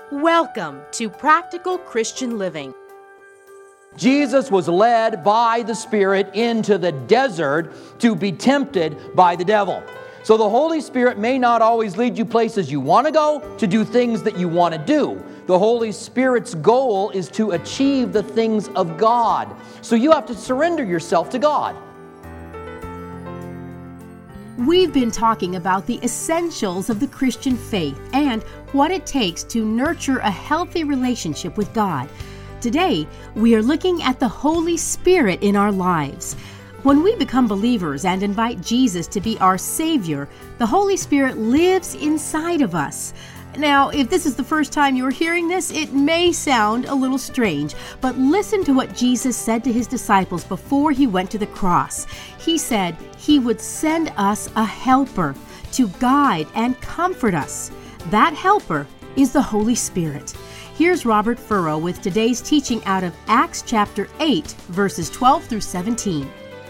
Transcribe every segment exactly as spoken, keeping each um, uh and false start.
Welcome to Practical Christian Living. Jesus was led by the Spirit into the desert to be tempted by the devil. So the Holy Spirit may not always lead you places you want to go, to do things that you want to do. The Holy Spirit's goal is to achieve the things of God. So you have to surrender yourself to God. We've been talking about the essentials of the Christian faith and what it takes to nurture a healthy relationship with God. Today, we are looking at the Holy Spirit in our lives. When we become believers and invite Jesus to be our Savior, the Holy Spirit lives inside of us. Now, if this is the first time you're hearing this, it may sound a little strange, but listen to what Jesus said to his disciples before he went to the cross. He said he would send us a helper to guide and comfort us. That helper is the Holy Spirit. Here's Robert Furrow with today's teaching out of Acts chapter eight, verses twelve through seventeen.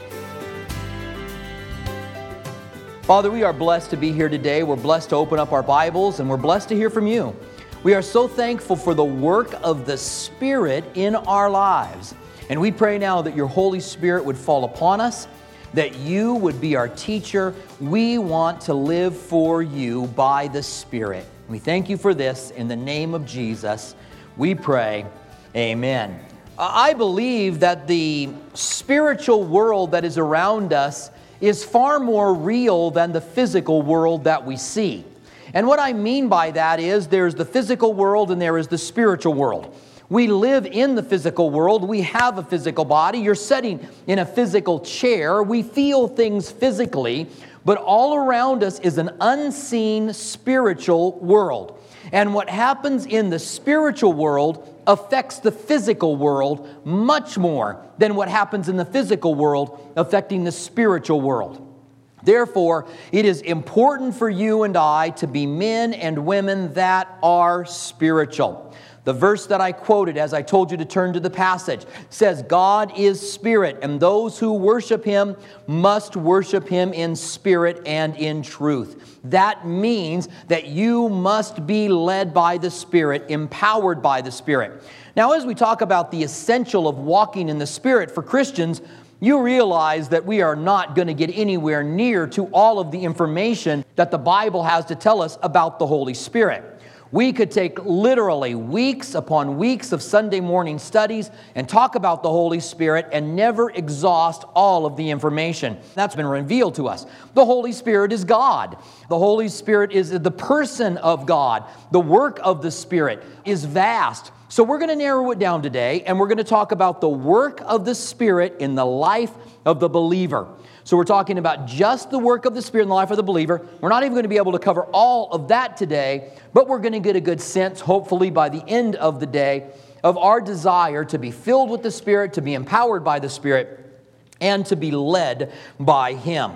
Father, we are blessed to be here today. We're blessed to open up our Bibles, and we're blessed to hear from you. We are so thankful for the work of the Spirit in our lives. And we pray now that your Holy Spirit would fall upon us, that you would be our teacher. We want to live for you by the Spirit. We thank you for this. In the name of Jesus, we pray, amen. I believe that the spiritual world that is around us is far more real than the physical world that we see. And what I mean by that is there's the physical world and there is the spiritual world. We live in the physical world. We have a physical body. You're sitting in a physical chair. We feel things physically, but all around us is an unseen spiritual world. And what happens in the spiritual world affects the physical world much more than what happens in the physical world affecting the spiritual world. Therefore, it is important for you and I to be men and women that are spiritual. The verse that I quoted, as I told you to turn to the passage, says, God is spirit, and those who worship him must worship him in spirit and in truth. That means that you must be led by the Spirit, empowered by the Spirit. Now, as we talk about the essential of walking in the Spirit for Christians, you realize that we are not going to get anywhere near to all of the information that the Bible has to tell us about the Holy Spirit. We could take literally weeks upon weeks of Sunday morning studies and talk about the Holy Spirit and never exhaust all of the information that's been revealed to us. The Holy Spirit is God. The Holy Spirit is the person of God. The work of the Spirit is vast. So we're going to narrow it down today, and we're going to talk about the work of the Spirit in the life of the believer. So we're talking about just the work of the Spirit in the life of the believer. We're not even going to be able to cover all of that today, but we're going to get a good sense, hopefully by the end of the day, of our desire to be filled with the Spirit, to be empowered by the Spirit, and to be led by Him.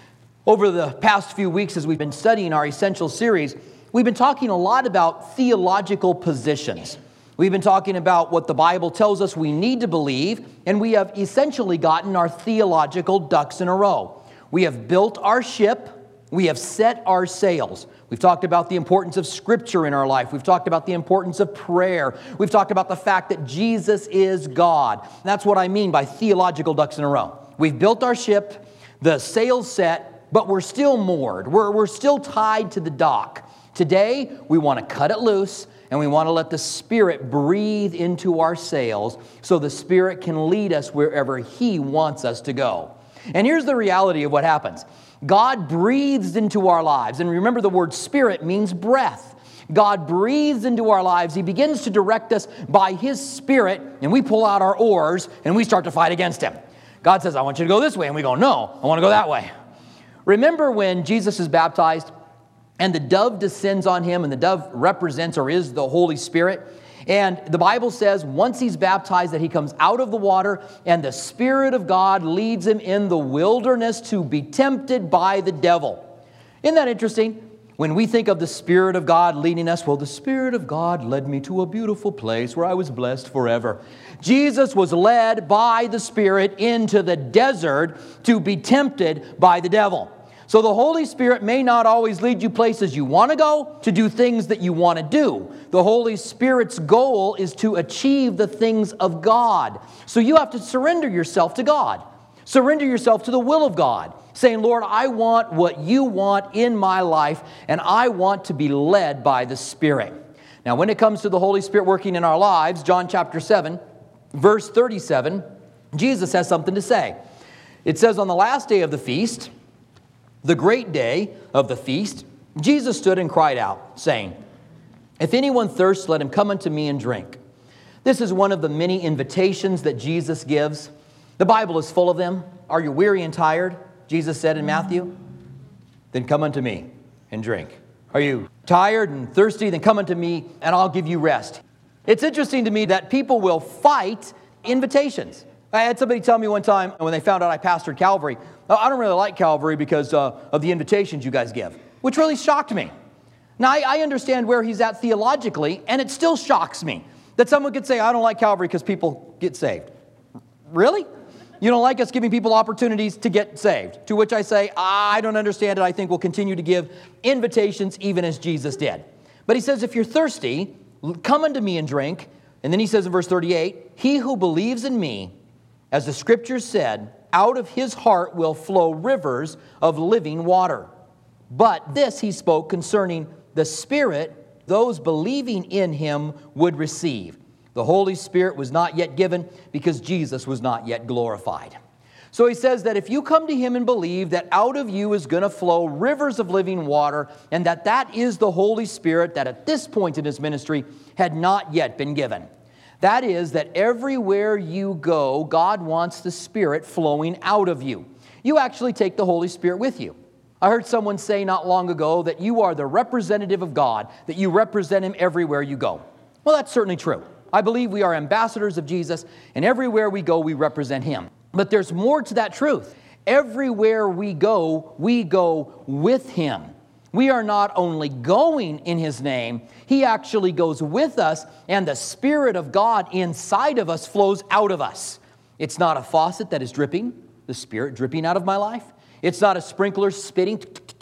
Over the past few weeks, as we've been studying our Essential series, we've been talking a lot about theological positions. We've been talking about what the Bible tells us we need to believe, and we have essentially gotten our theological ducks in a row. We have built our ship. We have set our sails. We've talked about the importance of Scripture in our life. We've talked about the importance of prayer. We've talked about the fact that Jesus is God. That's what I mean by theological ducks in a row. We've built our ship, the sails set, but we're still moored. We're, we're still tied to the dock. Today, we want to cut it loose, and we want to let the Spirit breathe into our sails so the Spirit can lead us wherever He wants us to go. And here's the reality of what happens. God breathes into our lives. And remember, the word Spirit means breath. God breathes into our lives. He begins to direct us by His Spirit, and we pull out our oars, and we start to fight against Him. God says, I want you to go this way. And we go, no, I want to go that way. Remember when Jesus is baptized? And the dove descends on him, and the dove represents or is the Holy Spirit. And the Bible says once he's baptized that he comes out of the water, and the Spirit of God leads him in the wilderness to be tempted by the devil. Isn't that interesting? When we think of the Spirit of God leading us, well, the Spirit of God led me to a beautiful place where I was blessed forever. Jesus was led by the Spirit into the desert to be tempted by the devil. So the Holy Spirit may not always lead you places you want to go, to do things that you want to do. The Holy Spirit's goal is to achieve the things of God. So you have to surrender yourself to God. Surrender yourself to the will of God, saying, Lord, I want what you want in my life, and I want to be led by the Spirit. Now, when it comes to the Holy Spirit working in our lives, John chapter seven, verse thirty-seven, Jesus has something to say. It says, on the last day of the feast, the great day of the feast, Jesus stood and cried out, saying, if anyone thirsts, let him come unto me and drink. This is one of the many invitations that Jesus gives. The Bible is full of them. Are you weary and tired? Jesus said in Matthew. Then come unto me and drink. Are you tired and thirsty? Then come unto me and I'll give you rest. It's interesting to me that people will fight invitations. I had somebody tell me one time when they found out I pastored Calvary, oh, I don't really like Calvary because uh, of the invitations you guys give, which really shocked me. Now, I, I understand where he's at theologically, and it still shocks me that someone could say, I don't like Calvary because people get saved. Really? You don't like us giving people opportunities to get saved? To which I say, I don't understand it. I think we'll continue to give invitations even as Jesus did. But he says, if you're thirsty, come unto me and drink. And then he says in verse thirty-eight, he who believes in me, as the Scriptures said, out of his heart will flow rivers of living water. But this he spoke concerning the Spirit those believing in him would receive. The Holy Spirit was not yet given because Jesus was not yet glorified. So he says that if you come to him and believe that out of you is going to flow rivers of living water, and that that is the Holy Spirit that at this point in his ministry had not yet been given. That is that everywhere you go, God wants the Spirit flowing out of you. You actually take the Holy Spirit with you. I heard someone say not long ago that you are the representative of God, that you represent him everywhere you go. Well, that's certainly true. I believe we are ambassadors of Jesus, and everywhere we go, we represent him. But there's more to that truth. Everywhere we go, we go with him. We are not only going in his name, he actually goes with us, and the Spirit of God inside of us flows out of us. It's not a faucet that is dripping, the Spirit dripping out of my life. It's not a sprinkler spitting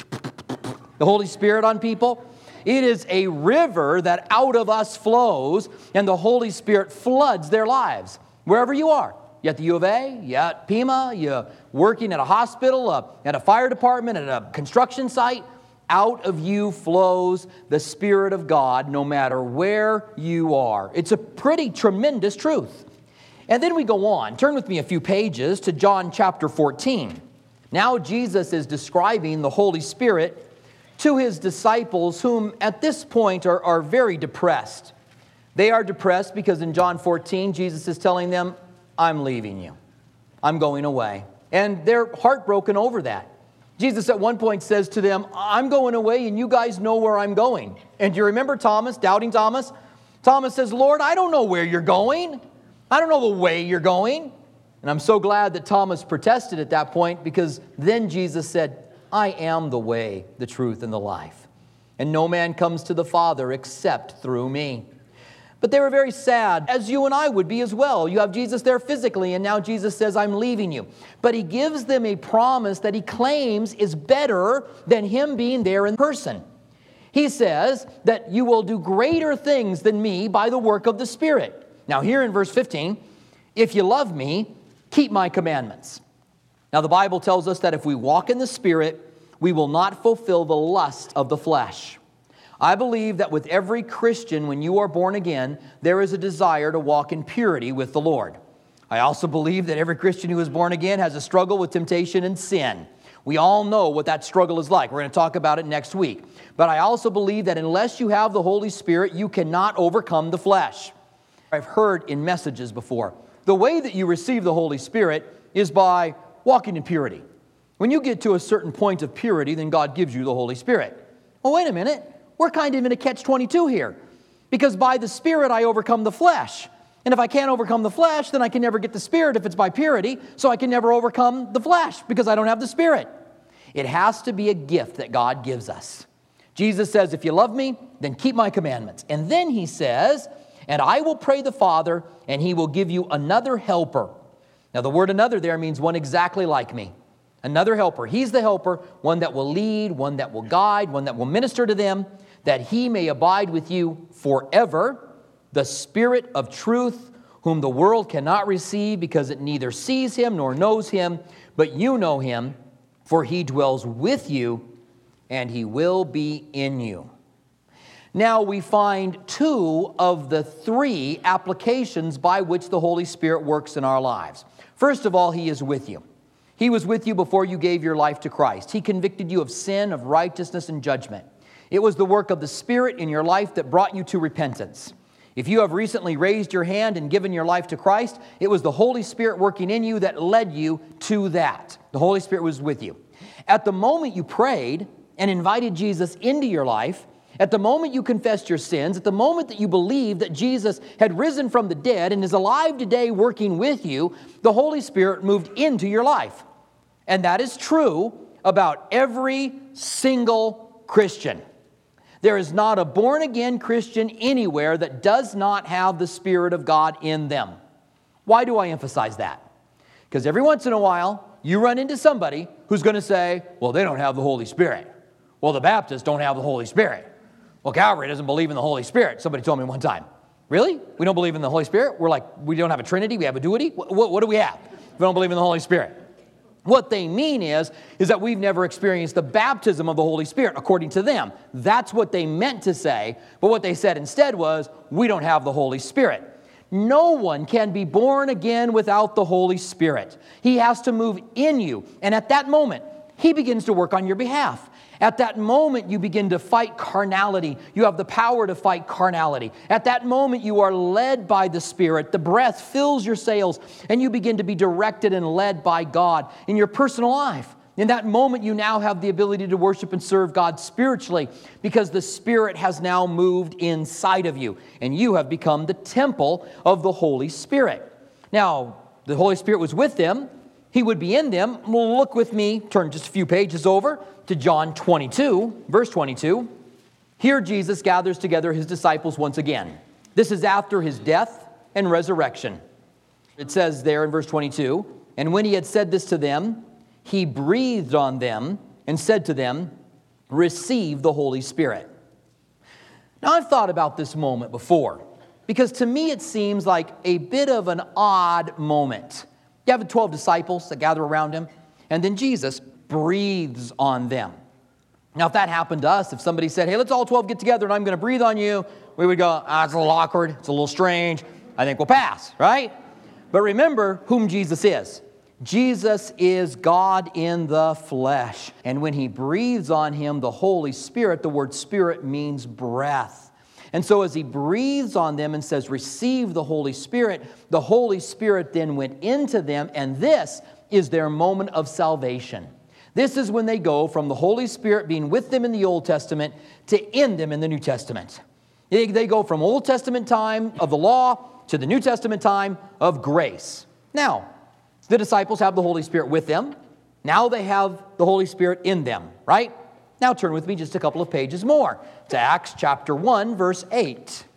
the Holy Spirit on people. It is a river that out of us flows, and the Holy Spirit floods their lives. Wherever you are, you at the U of A, you at Pima, you're working at a hospital, uh, at a fire department, at a construction site, out of you flows the Spirit of God no matter where you are. It's a pretty tremendous truth. And then we go on. Turn with me a few pages to John chapter fourteen. Now Jesus is describing the Holy Spirit to his disciples, whom at this point are, are very depressed. They are depressed because in John fourteen, Jesus is telling them, I'm leaving you. I'm going away. And they're heartbroken over that. Jesus at one point says to them, I'm going away and you guys know where I'm going. And do you remember Thomas, doubting Thomas? Thomas says, Lord, I don't know where you're going. I don't know the way you're going. And I'm so glad that Thomas protested at that point, because then Jesus said, I am the way, the truth, and the life. And no man comes to the Father except through me. But they were very sad, as you and I would be as well. You have Jesus there physically, and now Jesus says, I'm leaving you. But he gives them a promise that he claims is better than him being there in person. He says that you will do greater things than me by the work of the Spirit. Now here in verse fifteen, if you love me, keep my commandments. Now the Bible tells us that if we walk in the Spirit, we will not fulfill the lust of the flesh. I believe that with every Christian, when you are born again, there is a desire to walk in purity with the Lord. I also believe that every Christian who is born again has a struggle with temptation and sin. We all know what that struggle is like. We're going to talk about it next week. But I also believe that unless you have the Holy Spirit, you cannot overcome the flesh. I've heard in messages before, the way that you receive the Holy Spirit is by walking in purity. When you get to a certain point of purity, then God gives you the Holy Spirit. Well, wait a minute. We're kind of in a catch twenty-two here. Because by the Spirit, I overcome the flesh. And if I can't overcome the flesh, then I can never get the Spirit if it's by purity. So I can never overcome the flesh because I don't have the Spirit. It has to be a gift that God gives us. Jesus says, if you love me, then keep my commandments. And then he says, and I will pray the Father, and he will give you another helper. Now the word another there means one exactly like me. Another helper. He's the helper, one that will lead, one that will guide, one that will minister to them, that he may abide with you forever. The Spirit of truth, whom the world cannot receive because it neither sees him nor knows him, but you know him, for he dwells with you and he will be in you. Now we find two of the three applications by which the Holy Spirit works in our lives. First of all, he is with you. He was with you before you gave your life to Christ. He convicted you of sin, of righteousness, and judgment. It was the work of the Spirit in your life that brought you to repentance. If you have recently raised your hand and given your life to Christ, it was the Holy Spirit working in you that led you to that. The Holy Spirit was with you. At the moment you prayed and invited Jesus into your life, at the moment you confessed your sins, at the moment that you believed that Jesus had risen from the dead and is alive today working with you, the Holy Spirit moved into your life. And that is true about every single Christian. There is not a born-again Christian anywhere that does not have the Spirit of God in them. Why do I emphasize that? Because every once in a while, you run into somebody who's going to say, well, they don't have the Holy Spirit. Well, the Baptists don't have the Holy Spirit. Well, Calvary doesn't believe in the Holy Spirit. Somebody told me one time. Really? We don't believe in the Holy Spirit? We're like, we don't have a Trinity? We have a deity? What, what, what do we have? We don't believe in the Holy Spirit. What they mean is, is that we've never experienced the baptism of the Holy Spirit, according to them. That's what they meant to say, but what they said instead was, we don't have the Holy Spirit. No one can be born again without the Holy Spirit. He has to move in you, and at that moment, he begins to work on your behalf. At that moment, you begin to fight carnality. You have the power to fight carnality. At that moment, you are led by the Spirit. The breath fills your sails, and you begin to be directed and led by God in your personal life. In that moment, you now have the ability to worship and serve God spiritually because the Spirit has now moved inside of you, and you have become the temple of the Holy Spirit. Now, the Holy Spirit was with them. He would be in them. Well, look with me, turn just a few pages over to John twenty-two, verse twenty-two. Here Jesus gathers together his disciples once again. This is after his death and resurrection. It says there in verse twenty-two, and when he had said this to them, he breathed on them and said to them, receive the Holy Spirit. Now, I've thought about this moment before, because to me it seems like a bit of an odd moment. You have the twelve disciples that gather around him, and then Jesus breathes on them. Now, if that happened to us, if somebody said, hey, let's all twelve get together and I'm going to breathe on you, we would go, ah, it's a little awkward, it's a little strange, I think we'll pass, right? But remember whom Jesus is. Jesus is God in the flesh. And when he breathes on him, the Holy Spirit, the word Spirit means breath. And so as he breathes on them and says, receive the Holy Spirit, the Holy Spirit then went into them, and this is their moment of salvation. This is when they go from the Holy Spirit being with them in the Old Testament to in them in the New Testament. They, they go from Old Testament time of the law to the New Testament time of grace. Now, the disciples have the Holy Spirit with them. Now they have the Holy Spirit in them, right? Now turn with me just a couple of pages more to Acts chapter one, verse eight.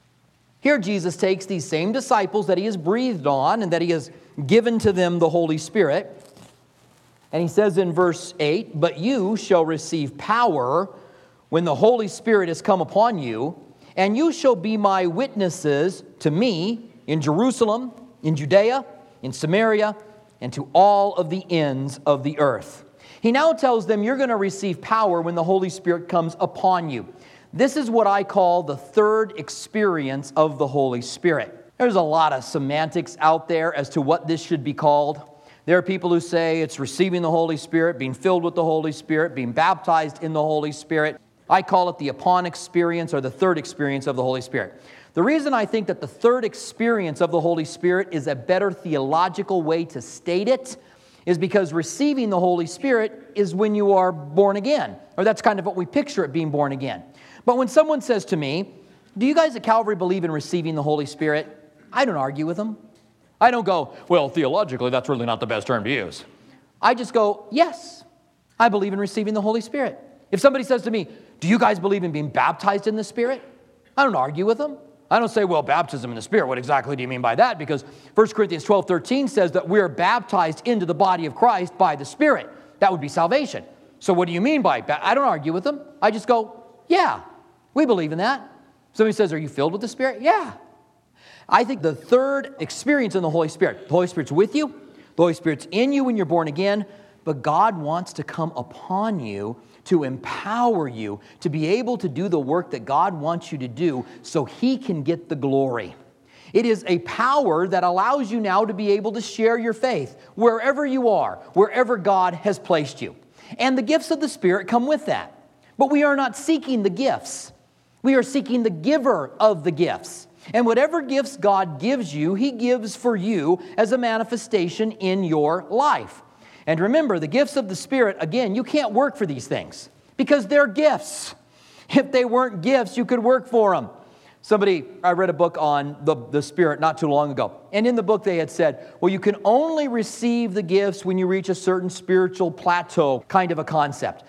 Here Jesus takes these same disciples that he has breathed on and that he has given to them the Holy Spirit. And he says in verse eight, but you shall receive power when the Holy Spirit has come upon you, and you shall be my witnesses to me in Jerusalem, in Judea, in Samaria, and to all of the ends of the earth. He now tells them you're going to receive power when the Holy Spirit comes upon you. This is what I call the third experience of the Holy Spirit. There's a lot of semantics out there as to what this should be called. There are people who say it's receiving the Holy Spirit, being filled with the Holy Spirit, being baptized in the Holy Spirit. I call it the upon experience or the third experience of the Holy Spirit. The reason I think that the third experience of the Holy Spirit is a better theological way to state it is because receiving the Holy Spirit is when you are born again, or that's kind of what we picture it being born again. But when someone says to me, do you guys at Calvary believe in receiving the Holy Spirit? I don't argue with them. I don't go, well, theologically, that's really not the best term to use. I just go, yes, I believe in receiving the Holy Spirit. If somebody says to me, do you guys believe in being baptized in the Spirit? I don't argue with them. I don't say, well, baptism in the Spirit, what exactly do you mean by that? Because First Corinthians twelve thirteen says that we are baptized into the body of Christ by the Spirit. That would be salvation. So what do you mean by that? I don't argue with them. I just go, yeah, we believe in that. Somebody says, are you filled with the Spirit? Yeah. I think the third experience in the Holy Spirit, the Holy Spirit's with you, the Holy Spirit's in you when you're born again, but God wants to come upon you to empower you to be able to do the work that God wants you to do so He can get the glory. It is a power that allows you now to be able to share your faith wherever you are, wherever God has placed you. And the gifts of the Spirit come with that. But we are not seeking the gifts. We are seeking the giver of the gifts. And whatever gifts God gives you, He gives for you as a manifestation in your life. And remember, the gifts of the Spirit, again, you can't work for these things because they're gifts. If they weren't gifts, you could work for them. Somebody, I read a book on the, the Spirit not too long ago. And in the book they had said, well, you can only receive the gifts when you reach a certain spiritual plateau, kind of a concept.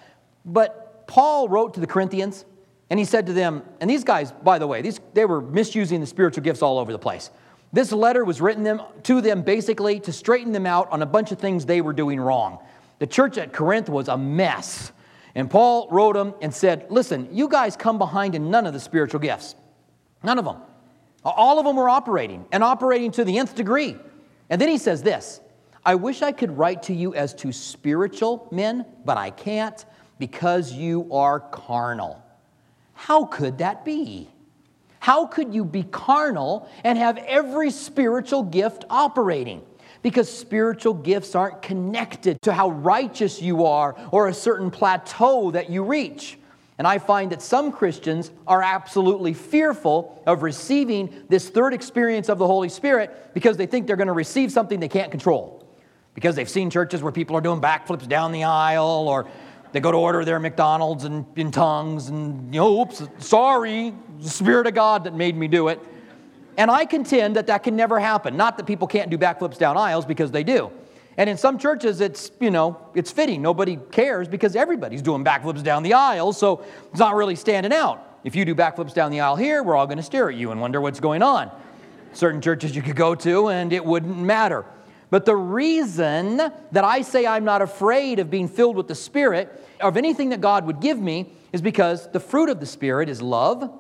But Paul wrote to the Corinthians, and he said to them, and these guys, by the way, these they were misusing the spiritual gifts all over the place. This letter was written them, to them basically to straighten them out on a bunch of things they were doing wrong. The church at Corinth was a mess. And Paul wrote them and said, listen, you guys come behind in none of the spiritual gifts. None of them. All of them were operating, and operating to the nth degree. And then he says this, I wish I could write to you as to spiritual men, but I can't because you are carnal. How could that be? How could you be carnal and have every spiritual gift operating? Because spiritual gifts aren't connected to how righteous you are or a certain plateau that you reach. And I find that some Christians are absolutely fearful of receiving this third experience of the Holy Spirit because they think they're going to receive something they can't control. Because they've seen churches where people are doing backflips down the aisle, or they go to order their McDonald's and in tongues, and, you know, oops, sorry, the Spirit of God that made me do it. And I contend that that can never happen. Not that people can't do backflips down aisles, because they do. And in some churches, it's, you know, it's fitting. Nobody cares because everybody's doing backflips down the aisle, so it's not really standing out. If you do backflips down the aisle here, we're all going to stare at you and wonder what's going on. Certain churches you could go to, and it wouldn't matter. But the reason that I say I'm not afraid of being filled with the Spirit, of anything that God would give me, is because the fruit of the Spirit is love,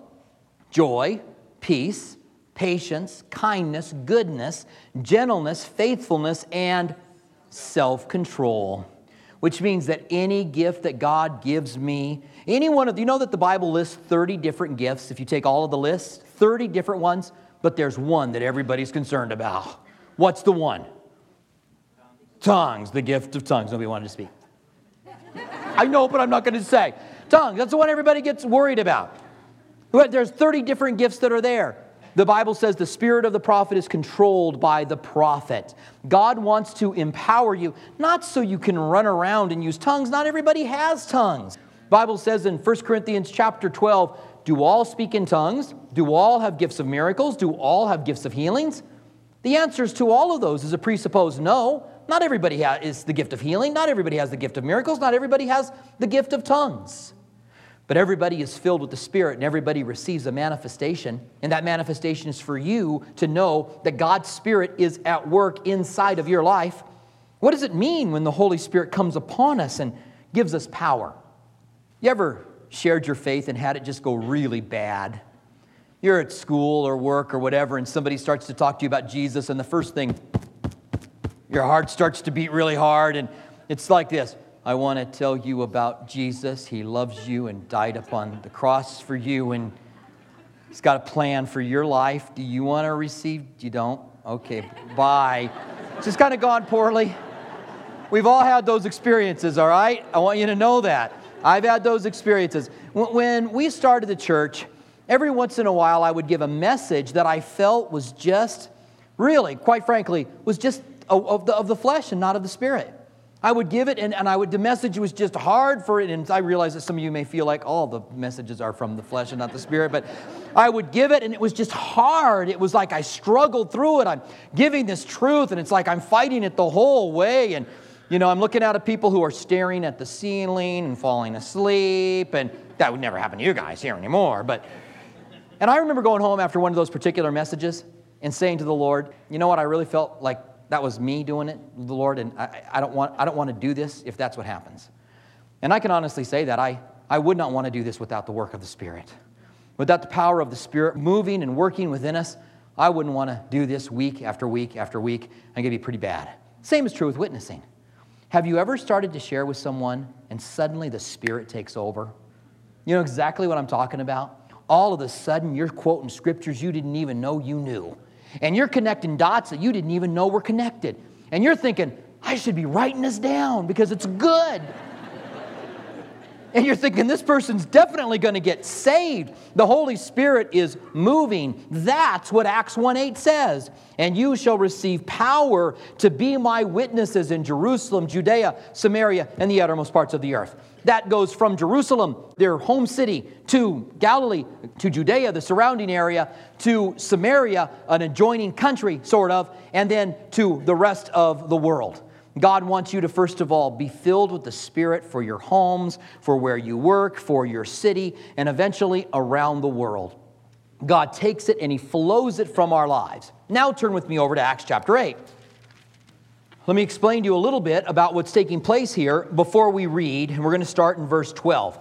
joy, peace, patience, kindness, goodness, gentleness, faithfulness, and self-control. Which means that any gift that God gives me, any one of, you know that the Bible lists thirty different gifts, if you take all of the lists, thirty different ones, but there's one that everybody's concerned about. What's the one? Tongues, the gift of tongues. Nobody wanted to speak. I know, but I'm not going to say. Tongues, that's the one everybody gets worried about. There's thirty different gifts that are there. The Bible says the spirit of the prophet is controlled by the prophet. God wants to empower you, not so you can run around and use tongues. Not everybody has tongues. The Bible says in First Corinthians chapter twelve, do all speak in tongues? Do all have gifts of miracles? Do all have gifts of healings? The answers to all of those is a presupposed no. Not everybody has the gift of healing. Not everybody has the gift of miracles. Not everybody has the gift of tongues. But everybody is filled with the Spirit, and everybody receives a manifestation. And that manifestation is for you to know that God's Spirit is at work inside of your life. What does it mean when the Holy Spirit comes upon us and gives us power? You ever shared your faith and had it just go really bad? You're at school or work or whatever, and somebody starts to talk to you about Jesus, and the first thing, your heart starts to beat really hard, and it's like this. I want to tell you about Jesus. He loves you and died upon the cross for you, and He's got a plan for your life. Do you want to receive? You don't? Okay, bye. It's just kind of gone poorly. We've all had those experiences, all right? I want you to know that. I've had those experiences. When we started the church, every once in a while I would give a message that I felt was just, really, quite frankly, was just of the, of the flesh and not of the Spirit. I would give it, and, and I would. The message was just hard for it, and I realize that some of you may feel like, oh, the messages are from the flesh and not the Spirit, but I would give it, and it was just hard. It was like I struggled through it. I'm giving this truth, and it's like I'm fighting it the whole way, and, you know, I'm looking at people who are staring at the ceiling and falling asleep, and that would never happen to you guys here anymore, but, and I remember going home after one of those particular messages and saying to the Lord, you know what, I really felt like that was me doing it, the Lord, and I, I don't want I don't want to do this if that's what happens. And I can honestly say that I, I would not want to do this without the work of the Spirit. Without the power of the Spirit moving and working within us, I wouldn't want to do this week after week after week. I think it'd be pretty bad. Same is true with witnessing. Have you ever started to share with someone and suddenly the Spirit takes over? You know exactly what I'm talking about? All of a sudden, you're quoting scriptures you didn't even know you knew. And you're connecting dots that you didn't even know were connected. And you're thinking, I should be writing this down because it's good. And you're thinking, this person's definitely going to get saved. The Holy Spirit is moving. That's what Acts one eight says. And you shall receive power to be my witnesses in Jerusalem, Judea, Samaria, and the uttermost parts of the earth. That goes from Jerusalem, their home city, to Galilee, to Judea, the surrounding area, to Samaria, an adjoining country, sort of, and then to the rest of the world. God wants you to, first of all, be filled with the Spirit for your homes, for where you work, for your city, and eventually around the world. God takes it and He flows it from our lives. Now turn with me over to Acts chapter eight. Let me explain to you a little bit about what's taking place here before we read, and we're going to start in verse twelve.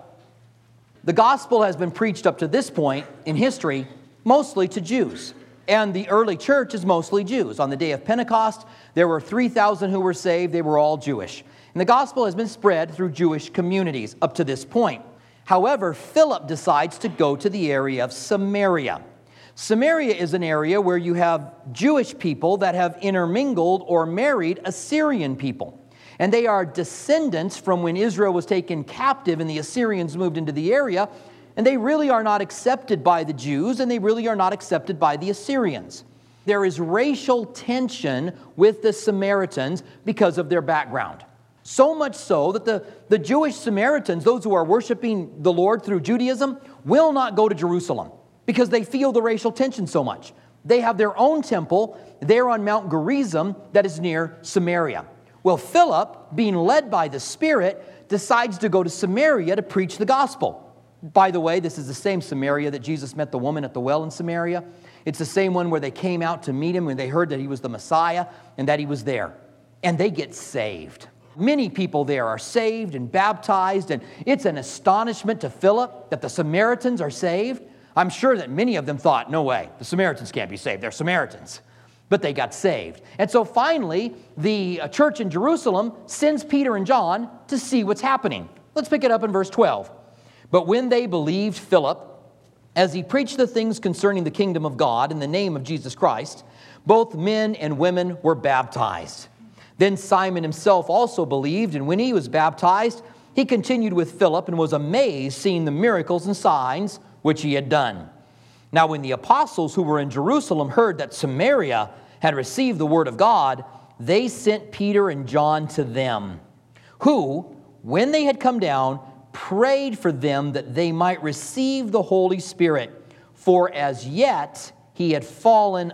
The gospel has been preached up to this point in history mostly to Jews. And the early church is mostly Jews. On the day of Pentecost, there were three thousand who were saved. They were all Jewish. And the gospel has been spread through Jewish communities up to this point. However, Philip decides to go to the area of Samaria. Samaria is an area where you have Jewish people that have intermingled or married Assyrian people. And they are descendants from when Israel was taken captive and the Assyrians moved into the area. And they really are not accepted by the Jews, and they really are not accepted by the Assyrians. There is racial tension with the Samaritans because of their background. So much so that the, the Jewish Samaritans, those who are worshiping the Lord through Judaism, will not go to Jerusalem because they feel the racial tension so much. They have their own temple there on Mount Gerizim that is near Samaria. Well, Philip, being led by the Spirit, decides to go to Samaria to preach the gospel. By the way, this is the same Samaria that Jesus met the woman at the well in Samaria. It's the same one where they came out to meet him when they heard that he was the Messiah and that he was there. And they get saved. Many people there are saved and baptized, and it's an astonishment to Philip that the Samaritans are saved. I'm sure that many of them thought, no way, the Samaritans can't be saved. They're Samaritans. But they got saved. And so finally, the church in Jerusalem sends Peter and John to see what's happening. Let's pick it up in verse twelve. But when they believed Philip, as he preached the things concerning the kingdom of God in the name of Jesus Christ, both men and women were baptized. Then Simon himself also believed, and when he was baptized, he continued with Philip and was amazed seeing the miracles and signs which he had done. Now when the apostles who were in Jerusalem heard that Samaria had received the word of God, they sent Peter and John to them, who, when they had come down, prayed for them that they might receive the Holy Spirit, for as yet he had fallen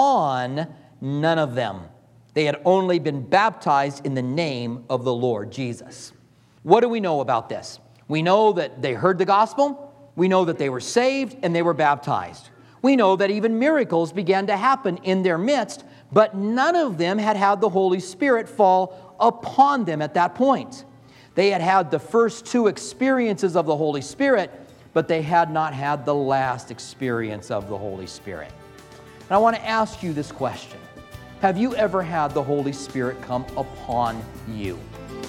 upon none of them. They had only been baptized in the name of the Lord Jesus. What do we know about this? We know that they heard the gospel. We know that they were saved and they were baptized. We know that even miracles began to happen in their midst, but none of them had had the Holy Spirit fall upon them at that point. They had had the first two experiences of the Holy Spirit, but they had not had the last experience of the Holy Spirit. And I want to ask you this question. Have you ever had the Holy Spirit come upon you?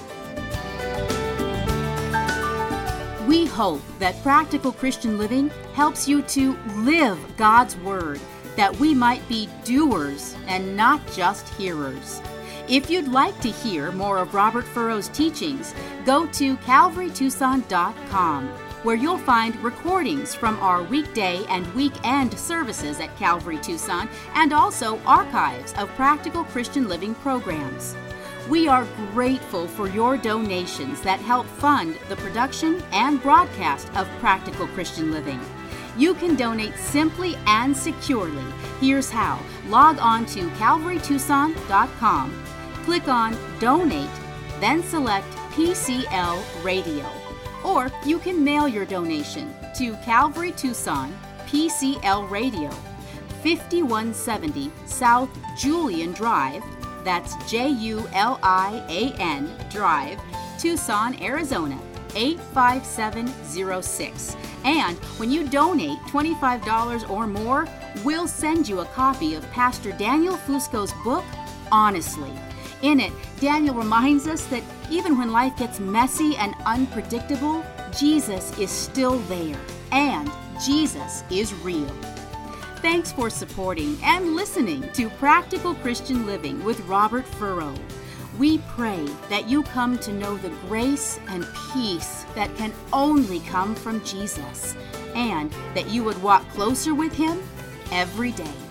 We hope that Practical Christian Living helps you to live God's Word, that we might be doers and not just hearers. If you'd like to hear more of Robert Furrow's teachings, go to calvary tucson dot com, where you'll find recordings from our weekday and weekend services at Calvary Tucson, and also archives of Practical Christian Living programs. We are grateful for your donations that help fund the production and broadcast of Practical Christian Living. You can donate simply and securely. Here's how. Log on to calvary tucson dot com. Click on Donate, then select P C L Radio. Or you can mail your donation to Calvary Tucson, P C L Radio, fifty-one seventy South Julian Drive, That's J U L I A N Drive, Tucson, Arizona, eight five seven zero six. And when you donate twenty-five dollars or more, we'll send you a copy of Pastor Daniel Fusco's book, Honestly. In it, Daniel reminds us that even when life gets messy and unpredictable, Jesus is still there, and Jesus is real. Thanks for supporting and listening to Practical Christian Living with Robert Furrow. We pray that you come to know the grace and peace that can only come from Jesus, and that you would walk closer with Him every day.